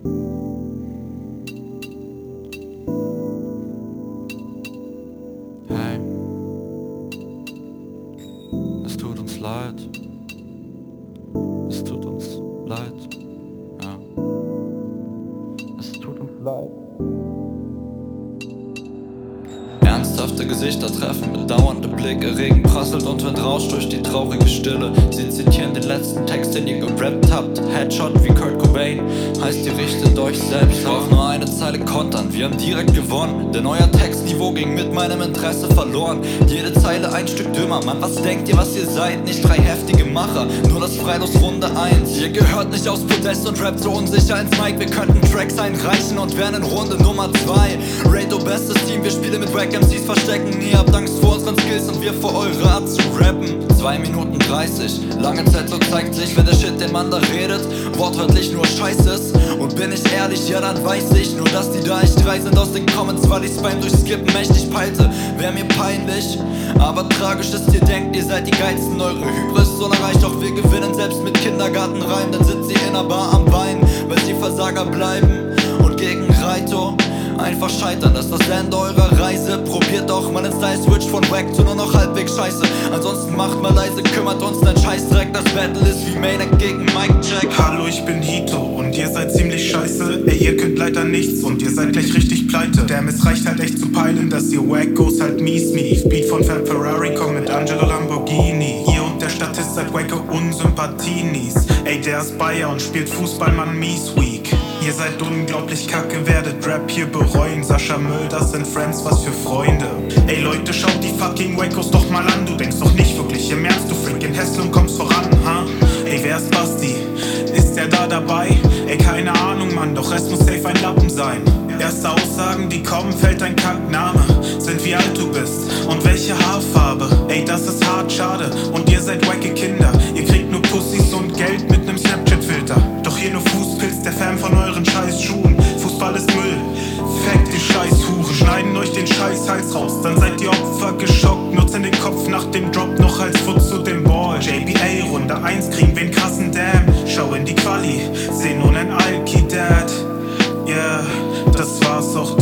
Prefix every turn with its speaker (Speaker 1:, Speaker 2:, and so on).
Speaker 1: Hey, es tut uns leid. Es tut uns leid. Ja. Es tut uns leid. Ernsthafte Gesichter treffen, bedauernde Blicke. Regen prasselt und Wind rauscht durch die traurige Stille. Sie zitieren den letzten Text, den ihr gerappt habt. Headshot wie Kurt Cobain, heißt ihr richtet euch selbst auf. Nur eine Zeile kontern, wir haben direkt gewonnen. Denn euer Textniveau ging mit meinem Interesse verloren. Jede Zeile ein Stück dümmer. Mann, was denkt ihr, was ihr seid? Nicht drei heftige Macher, nur das Freilos Runde 1. Ihr gehört nicht aufs Podest und rappt so unsicher ins Mic. Wir könnten Tracks einreichen und wären in Runde Nummer 2. Rado, bestes Team, wir spielen mit Wack MCs verstecken. Ihr habt Angst vor unseren Skills und wir vor eure Art zu rappen. 2 Minuten 30, lange Zeit, so zeigt sich, wenn der Shit, den man da redet, wortwörtlich nur Scheiß ist. Und bin ich ehrlich, ja dann weiß ich nur, dass die da echt 3 sind aus den Comments, weil ich's beim Durchskippen mächtig peilte. Wär mir peinlich, aber tragisch ist, ihr denkt, ihr seid die Geilsten. Eure Hybris soll erreicht, doch wir gewinnen selbst mit Kindergartenreim. Dann sitzt ihr in der Bar am Wein, weil sie Versager bleiben. Und gegen Raito einfach scheitern, das ist das Ende eurer Reise. Probiert doch mal den Style-Switch von Wack zu nur noch halbwegs scheiße. Ansonsten macht mal leise, kümmert uns dein Scheißdreck. Das Battle ist wie Manek gegen Mike Jack.
Speaker 2: Hallo, ich bin Hito und ihr seid ziemlich scheiße. Ey, ihr könnt leider nichts und ihr seid gleich richtig pleite. Damn, es reicht halt echt zu peilen, dass ihr Wackos halt mies. Beat von Fab Ferrari kommt mit Angelo Lamborghini. Ihr und der Statist seid wacke Unsympathinis. Ey, der ist Bayer und spielt Fußball, Mann, mies weak. Ihr seid unglaublich kacke, werdet Rap hier bereuen. Sascha Müll, das sind Friends, was für Freunde. Ey Leute, schaut die fucking Wackos doch mal an. Du denkst doch nicht wirklich im Ernst, du freaking Hessel und kommst voran, ha? Ey, wer ist Basti? Ist der da dabei? Ey, keine Ahnung, Mann, doch es muss safe ein Lappen sein. Erste Aussagen, die kommen, fällt ein Kackname. Sind wie alt du bist und welche Haarfarbe. Ey, das ist hart, schade. Und ihr seid wacke Kinder. Ihr kriegt nur Pussys und Geld mit nem Snapchat-Filter. Doch hier nur Fußpilz, der Fan von euren scheiß Schuhen. Fußball ist Müll, feckt die scheiß Huren. Schneiden euch den scheiß Hals raus, dann seid ihr Opfer geschockt. Nutzen den Kopf nach dem Drop noch als Foot zu dem Ball. JBA Runde 1, kriegen wir einen krassen Damn. Schau in die Quali, seh nun ein Alki-Dad. Yeah, das war's auch